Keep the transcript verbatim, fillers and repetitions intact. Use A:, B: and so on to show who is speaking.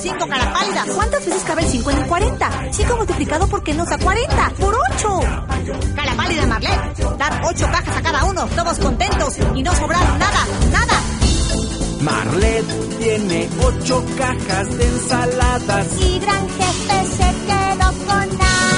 A: cinco, cara pálida.
B: ¿Cuántas veces cabe el cinco en el cuarenta? cinco multiplicado por qué nos da cuarenta. ¡Por ocho!
A: Cara pálida, Marlet. Dar ocho cajas a cada uno, todos contentos y no sobraron nada, nada.
C: Marlet tiene ocho cajas de ensaladas
D: y Gran Jefe se quedó con nada.